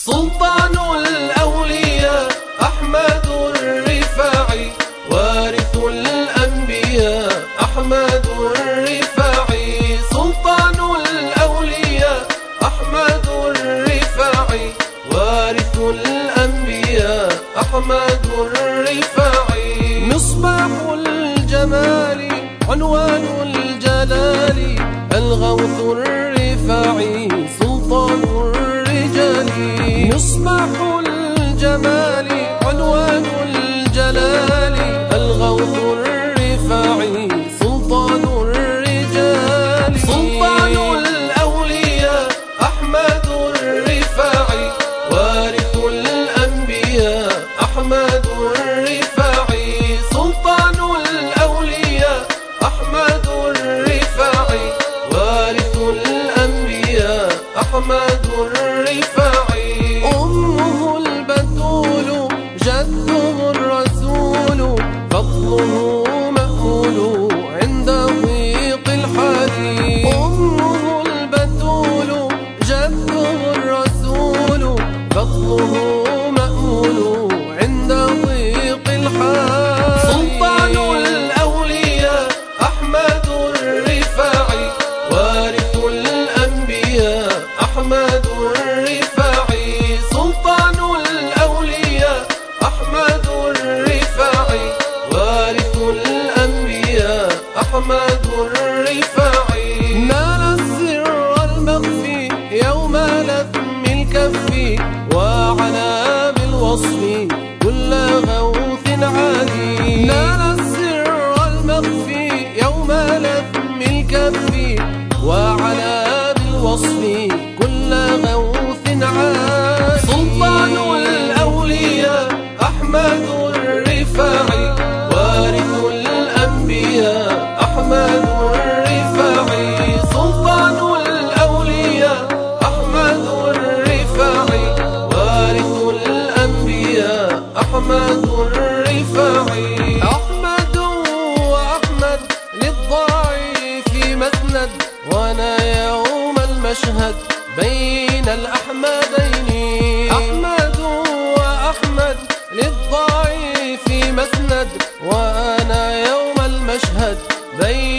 سلطان الأولياء أحمد الرفاعي، وارث الأنبياء أحمد الرفاعي. سلطان الأولياء أحمد الرفاعي، وارث الأنبياء أحمد الرفاعي. مصباح الجمال عنوان الجلال، الغوث الرفاعي سلطان الرجال. مصباح الجمال عنوان الجلال، الغوث الرفاعي سلطان الرجال. سلطان الأولياء أحمد الرفاعي، وارث الأنبياء أحمد الرفاعي. سلطان الأولياء أحمد الرفاعي، وارث الأنبياء أحمد الرفاعي. أمه البتول جده الرسول، فضله مأمول عند ضيق الحال. أمه البتول جده الرسول، فضله مأمول عند ضيق الحال. سلطان الأولياء أحمد الرفاعي، وارث الأنبياء أحمد الرفاعي. سلطان الأولياء أحمد الرفاعي، وارث الأنبياء أحمد الرفاعي. نال السر المخفي يوم لثم الكف، وعلى بالوصف كل غوث عالي. نال السر المخفي يوم لثم الكف، وعلى بالوصف كل غوث عالي. سلطان الأولياء أحمد الرفاعي، وارث الأنبياء أحمد الرفاعي. سلطان الأولياء أحمد الرفاعي، وارث الأنبياء أحمد الرفاعي. أحمد وأحمد للضعيف مسند، وانا يوم المشهد بين الأحمدين. أحمد وأحمد للضعيف مسند، وانا يوم المشهد بين